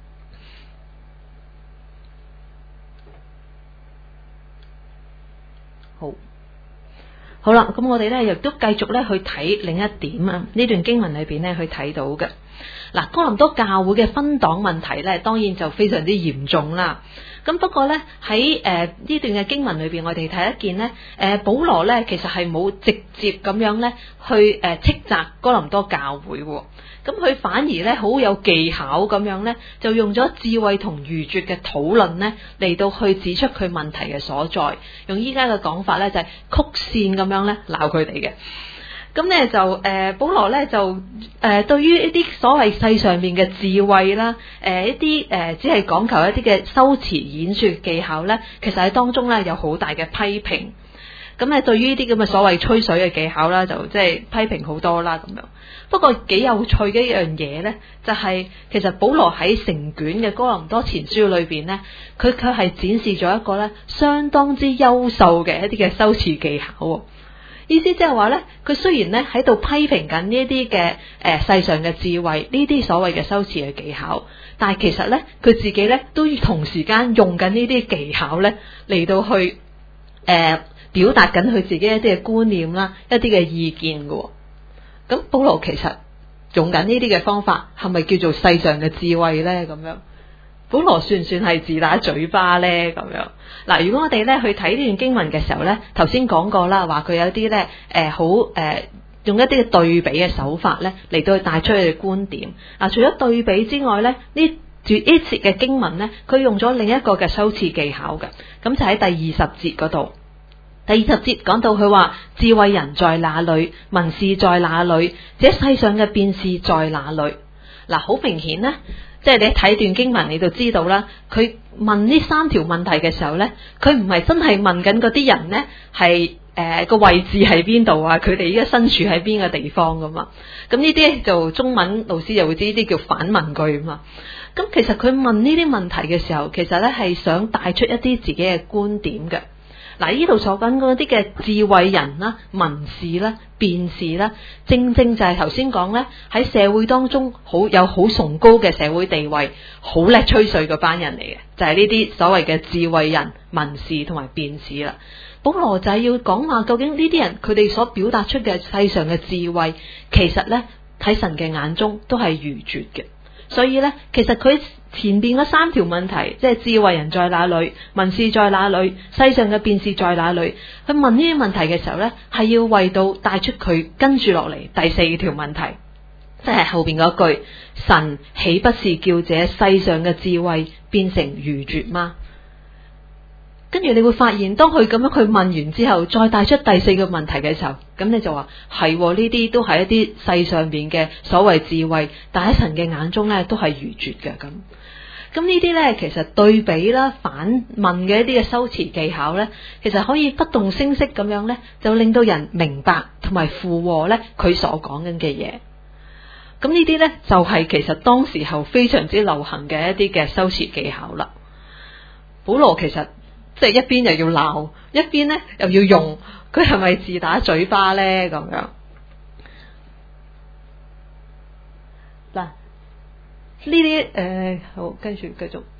好啦，咁我哋咧亦都繼續咧去睇另一點啊，呢段經文裏邊咧去睇到嘅。嗱，哥林多教會嘅分黨問題咧，當然就非常之嚴重啦。咁不過咧喺呢段嘅經文裏邊，我哋睇一見咧，保羅咧其實係冇直接咁樣咧去斥責哥林多教會喎。咁佢反而咧好有技巧咁樣咧，就用咗智慧同愚拙嘅討論咧嚟到去指出佢問題嘅所在。用依家嘅講法咧就係曲線咁樣咧鬧佢哋嘅。咁咧就保羅咧就對於一啲所謂世上面嘅智慧啦，一啲只係講求一啲嘅修辭演說技巧咧，其實喺當中咧有好大嘅批評。咁咧對於呢啲咁嘅所謂吹水嘅技巧啦，就即係批評好多啦咁樣。不過幾有趣嘅一樣嘢咧，就係其實保羅喺成卷嘅哥林多前書裏邊咧，佢係展示咗一個咧相當之優秀嘅一啲嘅修辭技巧。意思即係話咧，佢雖然咧喺度批評緊呢一啲嘅世上嘅智慧，呢啲所謂嘅修辭嘅技巧，但係其實咧佢自己咧都同時間用緊呢啲技巧咧嚟到去表達緊佢自己一啲嘅觀念啦，一啲嘅意見嘅。咁保羅其實用緊呢啲嘅方法，係咪叫做世上嘅智慧咧？咁樣保羅算唔算係自打嘴巴咧？咁樣嗱，如果我哋咧去睇呢段經文嘅時候咧，頭先講過啦，話佢有啲咧用一啲嘅對比嘅手法咧嚟到去帶出佢嘅觀點。嗱，除咗對比之外咧，呢節嘅經文咧，佢用咗另一個嘅修辭技巧嘅，咁就喺第20節嗰度。第20節講到佢話智慧人在哪裏，文士在哪裏，這世上嘅辯士在哪裏。嗱，好明顯咧，即係你一睇段經文你就知道啦，佢問呢3條問題嘅時候咧，佢唔係真係問緊嗰啲人咧係個位置喺邊度啊，佢哋依家身處喺邊個地方噶嘛。咁呢啲就中文老師就會知呢啲叫反問句嘛。咁其實佢問呢啲問題嘅時候，其實咧係想帶出一啲自己嘅觀點嘅。嗱，呢度所講嗰啲嘅智慧人啦、文士啦、辯士啦，正正就係頭先講咧喺社會當中有好崇高嘅社會地位、好叻吹水嗰班人嚟嘅，就係呢啲所謂嘅智慧人、文士同埋辯士啦。保羅就係要講話，究竟呢啲人佢哋所表達出嘅世上嘅智慧，其實咧喺神嘅眼中都係愚拙嘅。所以咧，其實佢前邊嗰3條問題，即係智慧人在哪裏，文士在哪裏，世上嘅辯士在哪裏，去問呢啲問題嘅時候咧，係要為到帶出佢跟住落嚟第4條問題，即係後邊嗰句：神豈不是叫這世上嘅智慧變成愚拙嗎？跟住你會發現，當佢咁樣去問完之後，再帶出第4個問題嘅時候，咁你就話係呢啲都係一啲世上邊嘅所謂智慧，但喺神嘅眼中咧都係愚拙嘅咁。 咁呢啲呢，其實對比啦、反問嘅一啲嘅修辭技巧呢，其實可以不動聲色咁樣呢，就令到人明白同埋附和呢佢所講緊嘅嘢。咁呢啲呢，就係其實當時候非常之流行嘅一啲嘅修辭技巧啦。保羅其實即係一邊又要鬧，一邊呢又要用，佢係咪自打嘴巴呢？咁樣嗱，呢啲好，跟住繼續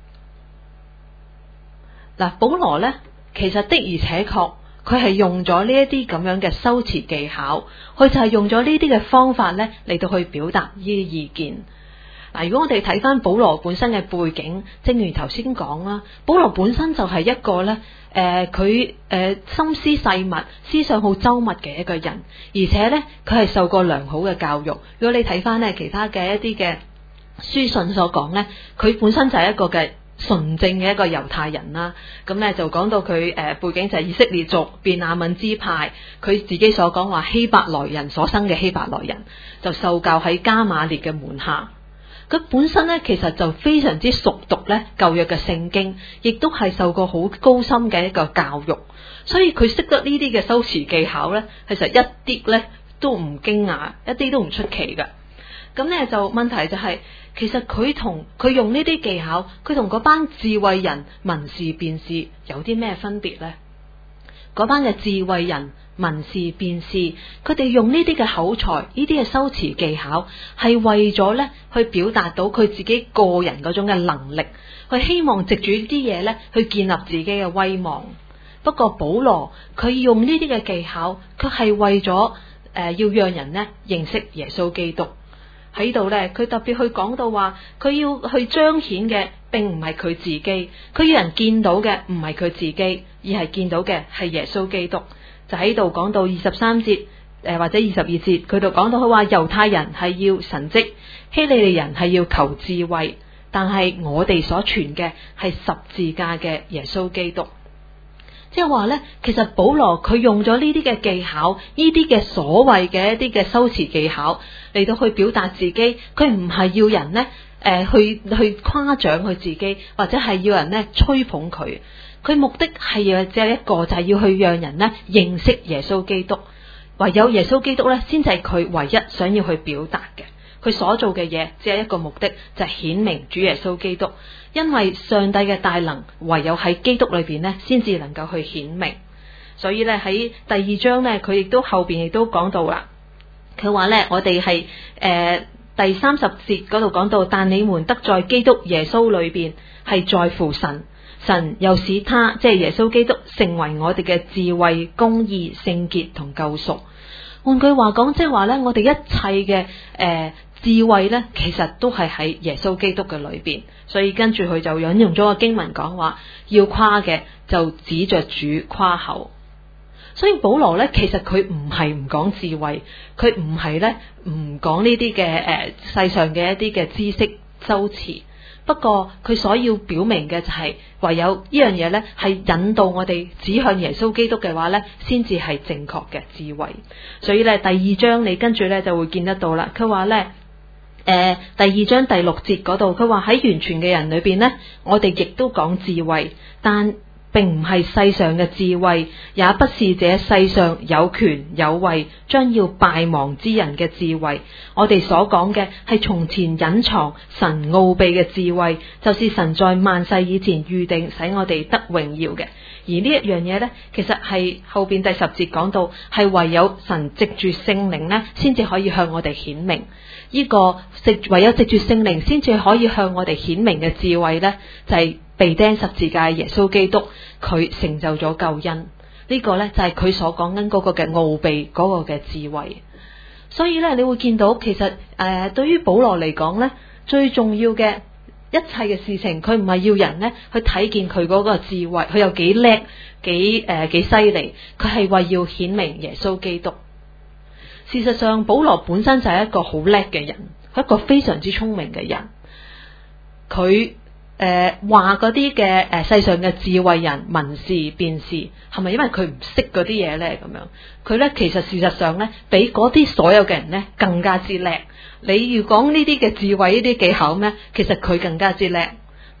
嗱，保羅呢，其實的而且確。佢係用咗呢一啲咁樣嘅修辭技巧，佢就係用咗呢啲嘅方法咧嚟到去表達呢啲意見。嗱，如果我哋睇翻保羅本身嘅背景，正如頭先講啦，保羅本身就係一個咧，佢心思細密、思想好周密嘅一個人，而且咧佢係受過良好嘅教育。如果你睇翻咧其他嘅一啲嘅書信所講咧，佢本身就係一個嘅純正嘅一個猶太人啦，咁咧就講到佢背景就係以色列族便雅憫支派，佢自己所講話希伯來人所生嘅希伯來人，就受教喺加瑪列嘅門下。佢本身咧其實就非常之熟讀咧舊約嘅聖經，亦都係受過好高深嘅一個教育，所以佢識得呢啲嘅修辭技巧咧，其實一啲咧都唔驚訝，一啲都唔出奇嘅。咁咧就問題就係，其實佢用呢啲技巧，佢同嗰班智慧人文士辯士有啲咩分別呢？嗰班嘅智慧人文士辯士，佢哋用呢啲嘅口才，呢啲嘅修辭技巧，係為咗咧去表達到佢自己個人嗰種嘅能力，佢希望藉住呢啲嘢咧去建立自己嘅威望。不過保羅佢用呢啲嘅技巧，佢係為咗要讓人咧認識耶穌基督。喺度咧，佢特別去講到話，佢要去彰顯嘅並唔係佢自己，佢要人見到嘅唔係佢自己，而係見到嘅係耶穌基督。就喺度講到23節，或者22節，佢度講到佢話猶太人係要神蹟，希利尼人係要求智慧，但係我哋所傳嘅係十字架嘅耶穌基督。即係話咧，其實保羅佢用咗呢啲嘅技巧，呢啲嘅所謂嘅一啲嘅修辭技巧嚟到去表達自己，佢唔係要人咧去誇獎佢自己，或者係要人咧吹捧佢。佢目的係要只係一個，就係要去讓人咧認識耶穌基督。唯有耶穌基督咧，先至係佢唯一想要去表達嘅。佢所做嘅嘢只係一個目的，就係顯明主耶穌基督。因為上帝嘅大能唯有喺基督裏邊咧，先至能夠去顯明。所以咧喺第2章咧，佢亦都後邊亦都講到啦。佢話咧，我哋係第30節嗰度講到，但你們得在基督耶穌裏邊係在乎神，神又使他即係耶穌基督成為我哋嘅智慧、公義、聖潔同救贖。換句話講，即係話咧，我哋一切嘅智慧咧，其實都係喺耶穌基督嘅裏邊。所以跟住佢就引用咗個經文講話，要誇嘅就指着主誇口。所以保羅咧，其實佢唔係唔講智慧，佢唔係咧唔講呢啲嘅世上嘅一啲嘅知識修辭。不過佢所要表明嘅就係，唯有呢樣嘢咧係引導我哋指向耶穌基督嘅話咧，先至係正確嘅智慧。所以咧第2章你跟住咧就會見得到啦。佢話咧第2章第6節嗰度，佢話喺完全嘅人裏邊咧，我哋亦都講智慧，但並唔係世上嘅智慧，也不是這世上有權有位將要敗亡之人嘅智慧。我哋所講嘅係從前隱藏神奧秘嘅智慧，就是神在萬世以前預定使我哋得榮耀嘅。而呢一樣嘢呢，其實係後邊第10節講到，係唯有神藉住聖靈呢，先至可以向我哋顯明。呢個唯有藉住聖靈先至可以向我哋顯明嘅智慧呢，就係被釘十字架耶穌基督，佢成就咗救恩。呢個呢，就係佢所講緊嗰個嘅奧秘，嗰個嘅智慧。所以呢，你會見到其實對於保羅嚟講呢，最重要嘅一切嘅事情，佢唔係要人呢去睇見佢嗰個智慧，佢有幾叻幾犀利，佢係為要顯明耶穌基督。事實上，保羅本身就係一個好叻嘅人，一個非常之聰明嘅人。佢話嗰啲嘅世上嘅智慧人、文士、辯士，係咪因為佢唔識嗰啲嘢呢？咁樣佢呢，其實事實上呢，比嗰啲所有嘅人呢更加之叻。你要講呢啲嘅智慧、呢啲技巧咩？其實佢更加之叻。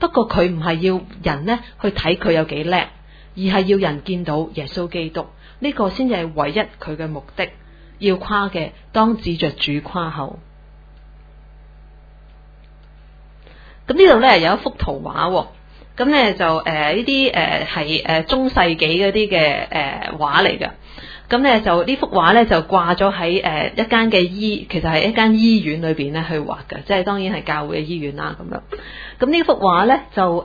不過佢唔係要人呢去睇佢有幾叻，而係要人見到耶穌基督，呢個先至係唯一佢嘅目的。要誇嘅，當指着主誇口。咁呢度呢有一幅圖畫，咁呢就呢啲係中世紀嗰啲嘅畫嚟嘅。咁呢就呢幅畫呢就掛咗喺一間嘅其實係一間醫院裏邊呢去畫嘅，即係當然係教會嘅醫院啦咁樣。咁呢幅畫呢就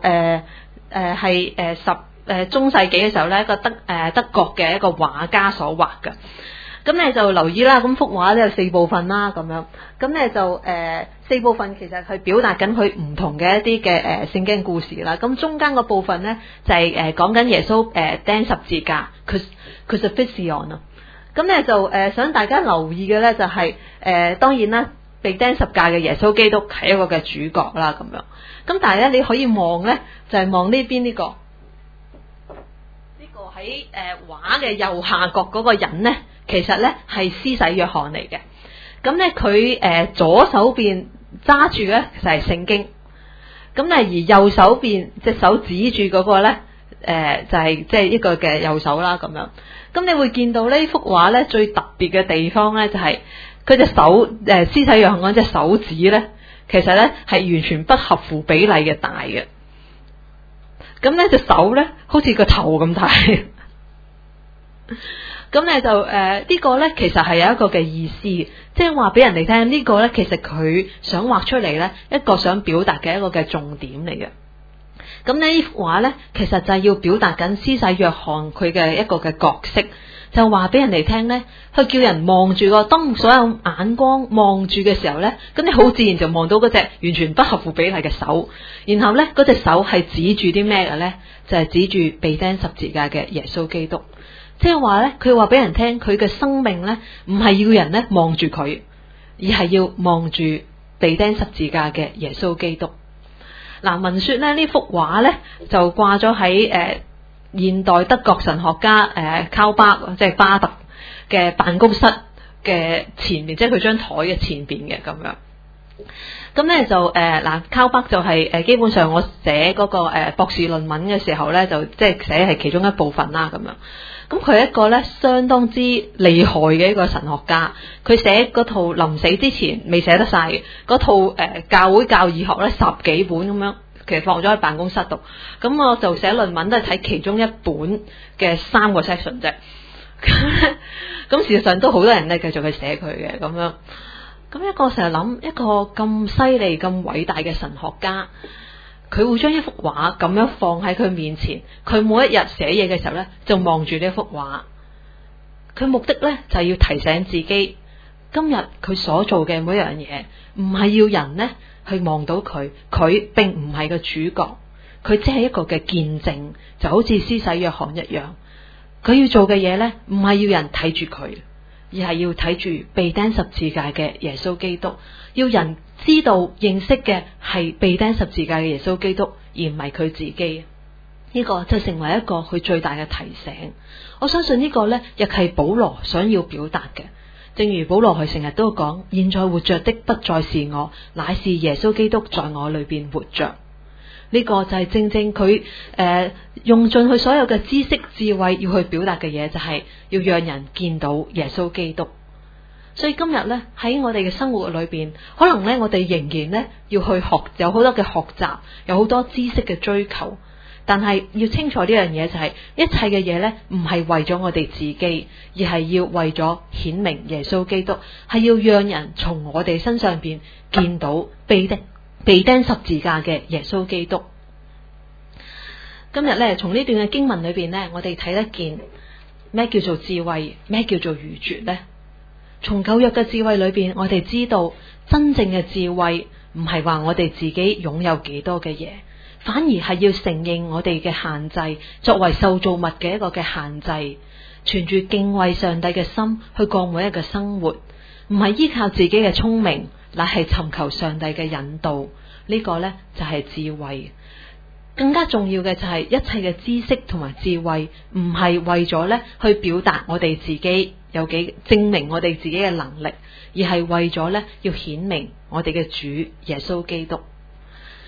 係中世紀嘅時候呢，一個德國嘅一個畫家所畫嘅。咁你就留意啦，咁幅畫咧有4部分啦，咁樣，咁咧就4部分其實係表達緊佢唔同嘅一啲嘅聖經故事啦。咁中間個部分咧就係講緊耶穌釘十字架，crucifixion啊。咁咧就想大家留意嘅咧就係當然啦，被釘十字架嘅耶穌基督係一個嘅主角啦，咁樣。咁但係咧你可以望咧就係望呢邊呢個喺畫嘅右下角嗰個人咧。其實咧係施洗約翰嚟嘅，咁咧佢左手邊揸住咧就係聖經，咁咧而右手邊隻手指住嗰個咧就係即係一個嘅右手啦咁樣。咁你會見到呢幅畫咧最特別嘅地方咧就係佢隻手施洗約翰嗰隻手指咧，其實咧係完全不合乎比例嘅大嘅。咁咧隻手咧好似個頭咁大。咁咧就呢個咧其實係有一個嘅意思，即係話俾人哋聽呢個咧其實佢想畫出嚟咧一個想表達嘅一個嘅重點嚟嘅。咁呢幅畫咧其實就係要表達緊施洗約翰佢嘅一個嘅角色，就話俾人哋聽咧，佢叫人望住個當所有眼光望住嘅時候咧，咁你好自然就望到嗰隻完全不合乎比例嘅手，然後咧嗰隻手係指住啲咩嘅咧？就係指住被釘十字架嘅耶穌基督。即係話咧，佢話俾人聽，佢嘅生命咧，唔係要人咧望住佢，而係要望住被釘十字架嘅耶穌基督。嗱，聞說咧呢幅畫咧就掛咗喺現代德國神學家卡巴即係巴特嘅辦公室嘅前面，即係佢張台嘅前邊嘅咁樣。咁咧就卡巴就係基本上我寫嗰個博士論文嘅時候咧，就即係寫係其中一部分啦咁樣。咁佢係一個咧相當之厲害嘅一個神學家，佢寫嗰套臨死之前未寫得晒嗰套教會教義學咧10幾本咁樣，其實放咗喺辦公室度。咁我就寫論文都係睇其中一本嘅3個 section 啫。咁事實上都好多人咧繼續去寫佢嘅咁樣。咁一個成日諗一個咁犀利咁偉大嘅神學家，佢會將一幅畫咁樣放喺佢面前，佢每一日寫嘢嘅時候咧，就望住呢幅畫。佢目的咧就係要提醒自己，今日佢所做嘅每一樣嘢，唔係要人咧去望到佢，佢並唔係個主角，佢只係一個嘅見證，就好似施洗約翰一樣。佢要做嘅嘢咧，唔係要人睇住佢，而係要睇住被釘十字架嘅耶穌基督，要人知道認識嘅係被釘十字架嘅耶穌基督，而唔係佢自己。呢個就成為一個佢最大嘅提醒。我相信呢個呢，亦係保羅想要表達嘅。正如保羅佢成日都講，現在活着的不再是我，乃是耶穌基督在我裏邊活着。呢個就係正正佢用盡佢所有嘅知識智慧要去表達嘅嘢，就係要讓人見到耶穌基督。所以今日咧喺我哋嘅生活裏邊，可能咧我哋仍然咧要去學，有好多嘅學習，有好多知識嘅追求。但係要清楚呢樣嘢，就係一切嘅嘢咧，唔係為咗我哋自己，而係要為咗顯明耶穌基督，係要讓人從我哋身上邊見到被釘十字架嘅耶穌基督。今日咧從呢段嘅經文裏邊咧，我哋睇得見咩叫做智慧，咩叫做愚拙咧？從舊約嘅智慧裏邊，我哋知道真正嘅智慧唔係話我哋自己擁有幾多嘅嘢，反而係要承認我哋嘅限制，作為受造物嘅一個嘅限制，存住敬畏上帝嘅心去過每一個生活，唔係依靠自己嘅聰明，乃係尋求上帝嘅引導。呢個呢，就係智慧。更加重要嘅就係一切嘅知識同埋智慧，唔係為咗咧去表達我哋自己有幾證明我哋自己嘅能力，而係為咗咧要顯明我哋嘅主耶穌基督。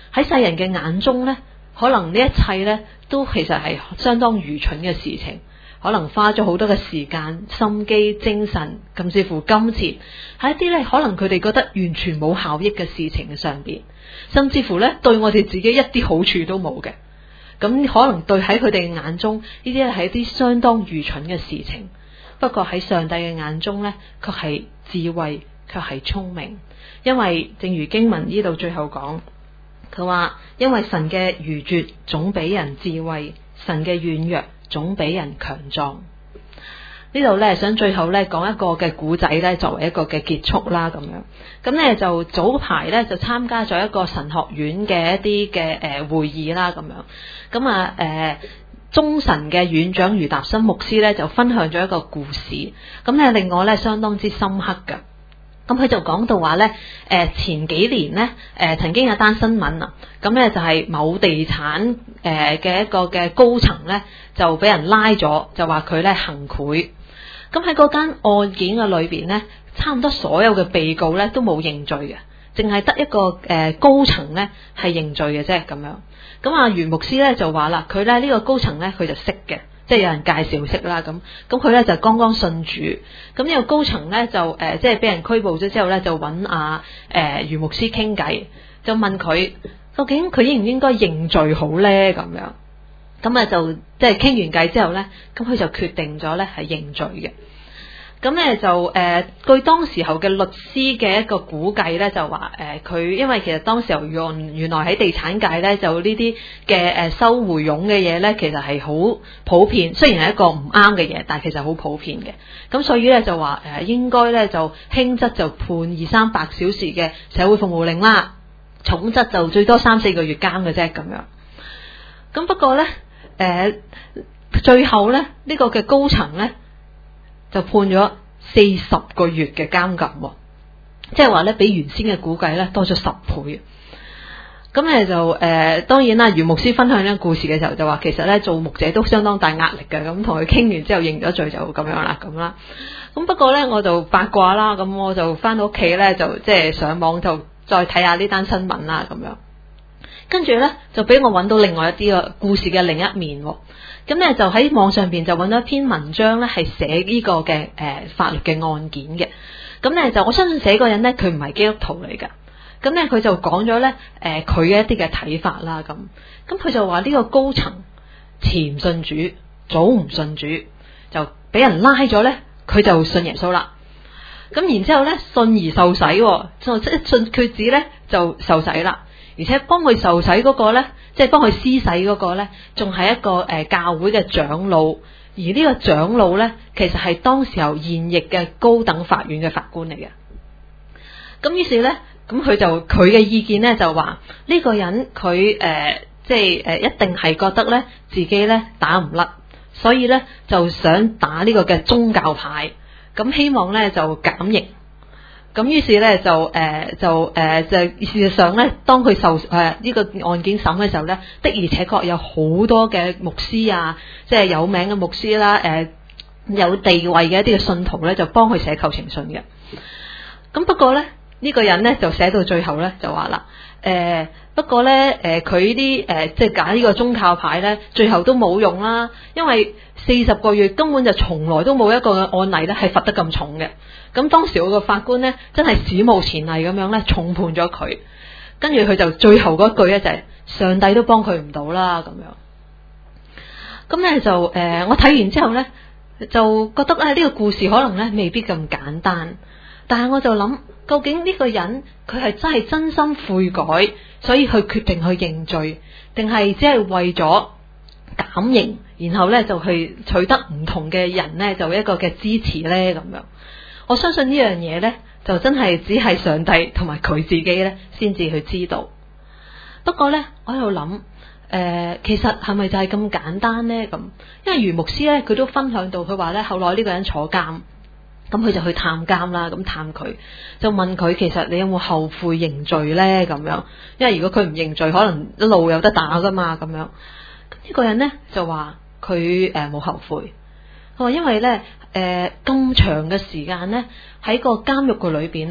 喺世人嘅眼中呢，可能呢一切呢都其實係相當愚蠢嘅事情，可能花咗好多嘅時間、心機、精神，甚至乎金錢，喺一啲呢可能佢哋覺得完全冇效益嘅事情嘅上邊，甚至乎呢對我哋自己一啲好處都冇嘅。咁可能對喺佢哋嘅眼中，呢啲係一啲相當愚蠢嘅事情。不過喺上帝嘅眼中呢，卻係智慧，卻係聰明。因為正如經文呢度最後講，佢話因為神嘅愚拙總比人智慧，神嘅軟弱總比人強壯。呢度呢，想最後呢講一個嘅古仔呢，作為一個嘅結束啦咁樣。咁呢就早排呢，就參加咗一個神學院嘅一啲嘅會議啦咁樣。咁啊中神嘅院長余達新牧師呢，就分享咗一個故事，咁呢令我呢相當之深刻㗎。咁佢就講到話呢，前幾年呢，曾經有單新聞啊，咁呢就係某地產嘅一個嘅高層呢，就俾人拉咗，就話佢呢行賄。咁喺嗰間案件嘅裏邊呢，差唔多所有嘅被告呢都冇認罪嘅，淨係得一個高層呢係認罪嘅啫咁樣。咁啊余牧師呢就話啦，佢呢個高層呢，佢就識嘅，即係有人介紹識啦咁。咁佢呢就剛剛信主，咁呢個高層呢，就即係俾人拘捕咗之後呢，就揾余牧師傾偈，就問佢究竟佢應唔應該認罪好呢咁樣。咁啊就即係傾完偈之後呢，咁佢就決定咗呢係認罪嘅。咁呢就據當時候嘅律師嘅一個估計呢，就話佢因為其實當時候原來喺地產界呢，就呢啲嘅收回佣嘅嘢呢，其實係好普遍，雖然係一個唔啱嘅嘢，但係其實好普遍嘅。咁所以呢，就話應該呢，就輕則就判200-300小時嘅社會服務令啦，重則就最多3-4個月監嘅啫咁樣。咁不過呢，最後呢，呢個嘅高層呢，就判咗40個月嘅監禁，即係話呢，比原先嘅估計呢多咗10倍。咁呢就當然啦，余牧師分享呢個故事嘅時候就話，其實呢，做牧者都相當大壓力嘅，咁同佢傾完之後認咗罪就咁樣啦咁啦。咁不過呢，我就八卦啦，咁我就翻到屋企呢，就即係上網就再睇下呢單新聞啦咁樣。跟住呢，就俾我揾到另外一啲個故事嘅另一面。咁呢，就喺網上邊就揾到一篇文章呢，係寫呢個嘅法律嘅案件嘅。咁呢，就我相信寫個人呢，佢唔係基督徒嚟㗎。咁呢，佢就講咗呢佢嘅一啲嘅睇法啦。咁佢就話呢個高層前唔信主，早唔信主，就俾人拉咗呢，佢就信耶穌啦。咁然之後呢，信而受洗，就一信決志呢，就受洗啦。而且幫佢受洗嗰個呢，即係幫佢施洗嗰個呢，仲係一個教會嘅長老，而呢個長老呢，其實係當時候現役嘅高等法院嘅法官嚟嘅。咁於是呢，咁佢嘅意見呢，就話呢個人佢即係一定係覺得呢自己呢打唔甩，所以呢就想打呢個嘅宗教牌，咁希望呢就減刑。咁於是咧就事實上咧，當佢受呢個案件審嘅時候咧，的而且確有好多嘅牧師啊，即係有名嘅牧師啦，有地位嘅一啲嘅信徒咧，就幫佢寫求情信嘅。咁不過咧，呢個人咧就寫到最後咧就話啦，不過咧佢啲即係揀呢個宗教牌咧，最後都冇用啦，因為40個月根本就從來都冇一個案例咧係罰得咁重嘅。咁當時我個法官呢，真係史無前例咁樣呢，重判咗佢。跟住佢就最後嗰句呢，就係上帝都幫佢唔到啦咁樣。咁呢，就我睇完之後呢，就覺得呢個故事可能呢未必咁簡單。但係我就諗，究竟呢個人佢係真係真心悔改，所以佢決定去認罪，定係只係為咗減刑，然後呢就去取得唔同嘅人呢，就一個嘅支持呢咁樣。我相信呢樣嘢呢，就真係只係上帝同埋佢自己呢先至去知道。不過呢，我喺度諗，其實係咪就係咁簡單呢？咁，因為余牧師呢，佢都分享到，佢話呢，後來呢個人坐監，咁佢就去探監啦，咁探佢，就問佢其實你有冇後悔認罪呢？咁樣，因為如果佢唔認罪，可能一路有得打噶嘛，咁樣。呢個人呢，就話佢冇後悔。因為咧，咁長嘅時間咧，喺個監獄嘅裏邊咧，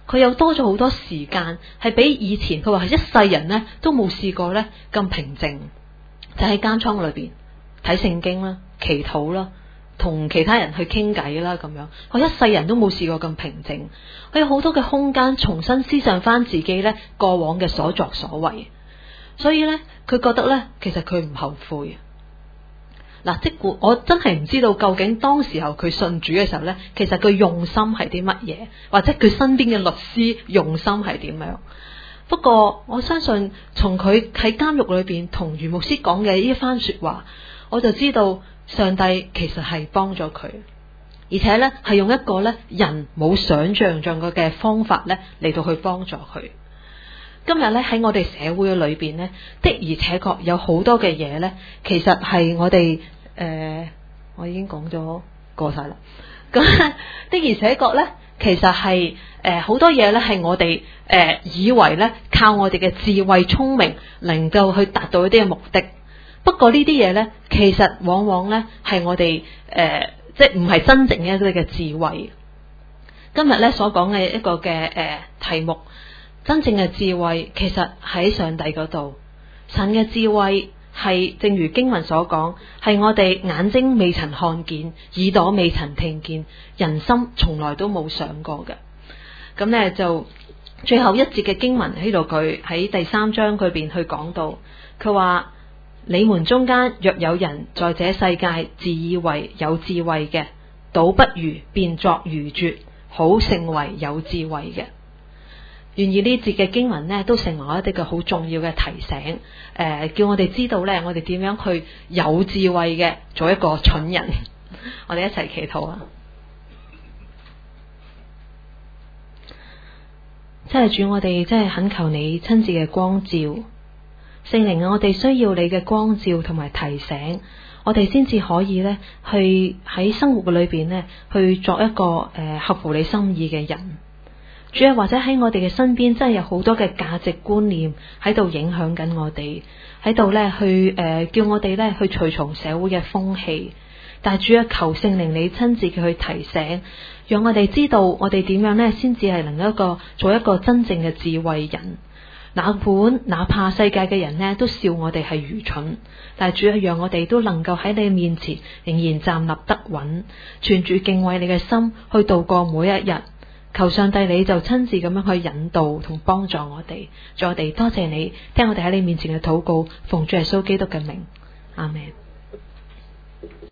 佢有多咗好多時間，係比以前佢話係一世人呢都冇試過呢咁平靜，就喺監倉裏邊睇聖經啦、祈禱啦、同其他人去傾偈啦咁樣。我一世人都冇試過咁平靜，佢有好多嘅空間重新思想翻自己呢過往嘅所作所為，所以呢，佢覺得呢，其實佢唔後悔。嗱，即管我真係唔知道究竟當時候佢信主嘅時候呢，其實佢用心係啲乜嘢，或者佢身邊嘅律師用心係點樣。不過我相信從佢喺監獄裏邊同余牧師講嘅呢一番說話，我就知道上帝其實係幫咗佢，而且呢係用一個呢人冇想象中嘅方法呢嚟到去幫助佢。今日咧喺我哋社會嘅裏邊呢，的而且確有好多嘅嘢呢，其實係我哋我已經講咗過晒啦。咁的而且確呢，其實係好多嘢呢，係我哋以為呢，靠我哋嘅智慧聰明能夠去達到一啲嘅目的。不過呢啲嘢呢，其實往往呢，係我哋即係唔係真正嘅一啲嘅智慧。今日呢，所講嘅一個嘅題目。真正嘅智慧其實喺上帝嗰度，神嘅智慧係正如經文所講，係我哋眼睛未曾看見，耳朵未曾聽見，人心從來都冇想過嘅。咁呢，就最後一節嘅經文喺度，佢喺第3章佢邊去講到，佢話你們中間若有人在這世界自以為有智慧嘅，倒不如變作愚拙，好成為有智慧嘅。願意呢節嘅經文呢，都成為一啲嘅好重要嘅提醒，叫我哋知道呢，我哋點樣去有智慧嘅做一個蠢人。我哋一齊祈禱啊！真係主，我哋真係懇求你親自嘅光照，聖靈啊，我哋需要你嘅光照同埋提醒，我哋先至可以呢，去喺生活嘅裏邊呢，去作一個合乎你心意嘅人。主要或者喺我哋嘅身邊真係有好多嘅價值觀念喺度影響緊我哋，喺度咧去叫我哋咧去隨從社會嘅風氣。但係主要求聖靈你親自去提醒，讓我哋知道我哋點樣咧先至係能夠做一個真正嘅智慧人。哪怕世界嘅人咧都笑我哋係愚蠢，但係主要讓我哋都能夠喺你面前仍然站立得穩，存住敬畏你嘅心去度過每一日。求上帝你就親自咁樣去引導同幫助我哋，祝我哋多謝你，聽我哋喺你面前嘅禱告，奉主耶穌基督嘅名，阿們。